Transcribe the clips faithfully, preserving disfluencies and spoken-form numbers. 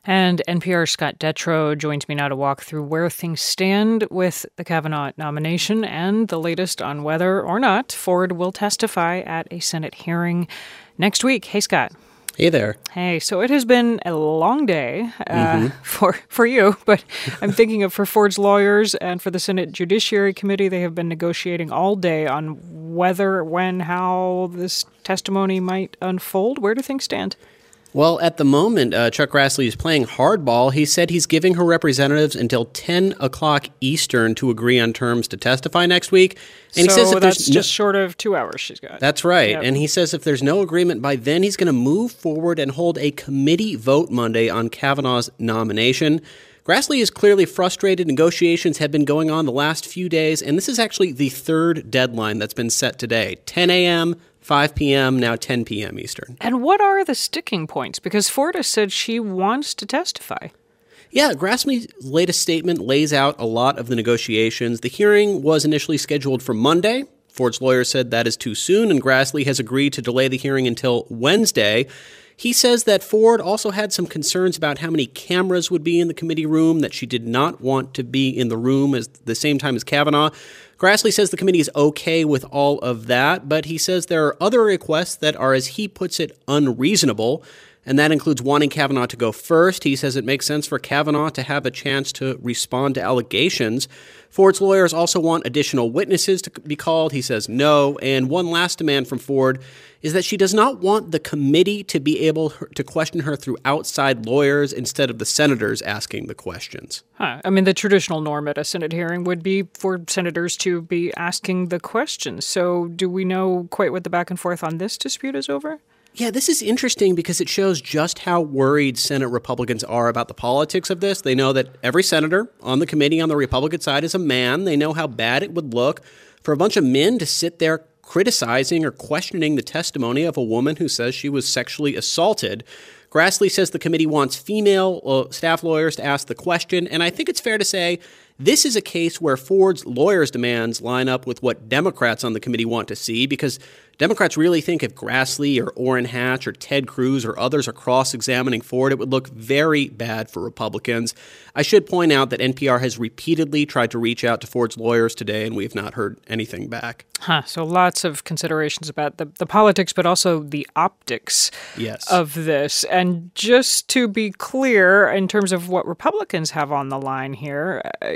And N P R's Scott Detrow joins me now to walk through where things stand with the Kavanaugh nomination and the latest on whether or not Ford will testify at a Senate hearing next week. Hey, Scott. Hey there. Hey, so it has been a long day uh, mm-hmm. for for you, but I'm thinking of for Ford's lawyers and for the Senate Judiciary Committee. They have been negotiating all day on whether, when, how this testimony might unfold. Where do things stand? Well, at the moment, uh, Chuck Grassley is playing hardball. He said he's giving her representatives until ten o'clock Eastern to agree on terms to testify next week. And so he says if that's just no, short of two hours she's got. That's right. Yep. And he says if there's no agreement by then, he's going to move forward and hold a committee vote Monday on Kavanaugh's nomination. Grassley is clearly frustrated. Negotiations have been going on the last few days, and this is actually the third deadline that's been set today. ten a.m., five p.m., now ten p.m. Eastern. And what are the sticking points? Because Ford has said she wants to testify. Yeah, Grassley's latest statement lays out a lot of the negotiations. The hearing was initially scheduled for Monday. Ford's lawyer said that is too soon, and Grassley has agreed to delay the hearing until Wednesday. He says that Ford also had some concerns about how many cameras would be in the committee room, that she did not want to be in the room at the same time as Kavanaugh. Grassley says the committee is okay with all of that, but he says there are other requests that are, as he puts it, unreasonable, and that includes wanting Kavanaugh to go first. He says it makes sense for Kavanaugh to have a chance to respond to allegations. Ford's lawyers also want additional witnesses to be called. He says no. And one last demand from Ford is that she does not want the committee to be able to question her through outside lawyers instead of the senators asking the questions. Huh. I mean, the traditional norm at a Senate hearing would be for senators to be asking the questions. So do we know quite what the back and forth on this dispute is over? Yeah, this is interesting because it shows just how worried Senate Republicans are about the politics of this. They know that every senator on the committee on the Republican side is a man. They know how bad it would look for a bunch of men to sit there criticizing or questioning the testimony of a woman who says she was sexually assaulted. Grassley says the committee wants female uh, staff lawyers to ask the question, and I think it's fair to say this is a case where Ford's lawyers' demands line up with what Democrats on the committee want to see, because Democrats really think if Grassley or Orrin Hatch or Ted Cruz or others are cross-examining Ford, it would look very bad for Republicans. I should point out that N P R has repeatedly tried to reach out to Ford's lawyers today, and we have not heard anything back. Huh, so lots of considerations about the, the politics, but also the optics yes. of this. And just to be clear, in terms of what Republicans have on the line here, uh,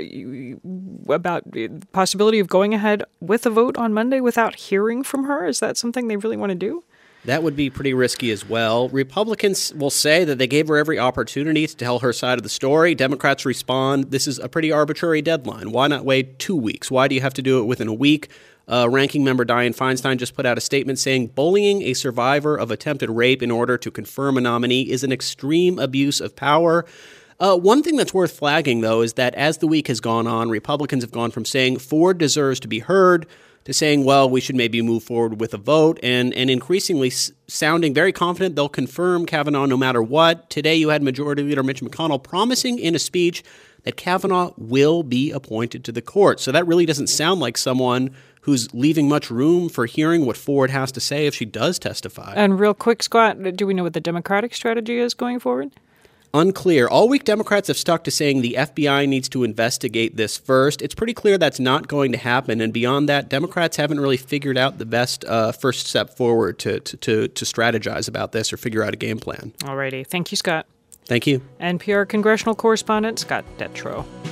about the possibility of going ahead with a vote on Monday without hearing from her, is that something they really want to do? That would be pretty risky as well. Republicans will say that they gave her every opportunity to tell her side of the story. Democrats respond, this is a pretty arbitrary deadline. Why not wait two weeks? Why do you have to do it within a week? Uh, Ranking Member Dianne Feinstein just put out a statement saying bullying a survivor of attempted rape in order to confirm a nominee is an extreme abuse of power. Uh, one thing that's worth flagging, though, is that as the week has gone on, Republicans have gone from saying Ford deserves to be heard to saying, well, we should maybe move forward with a vote, and, and increasingly s- sounding very confident they'll confirm Kavanaugh no matter what. Today you had Majority Leader Mitch McConnell promising in a speech that Kavanaugh will be appointed to the court. So that really doesn't sound like someone who's leaving much room for hearing what Ford has to say if she does testify. And real quick, Scott, do we know what the Democratic strategy is going forward? Unclear. All week, Democrats have stuck to saying the F B I needs to investigate this first. It's pretty clear that's not going to happen. And beyond that, Democrats haven't really figured out the best uh, first step forward to, to, to, to strategize about this or figure out a game plan. All righty. Thank you, Scott. Thank you. N P R congressional correspondent Scott Detrow.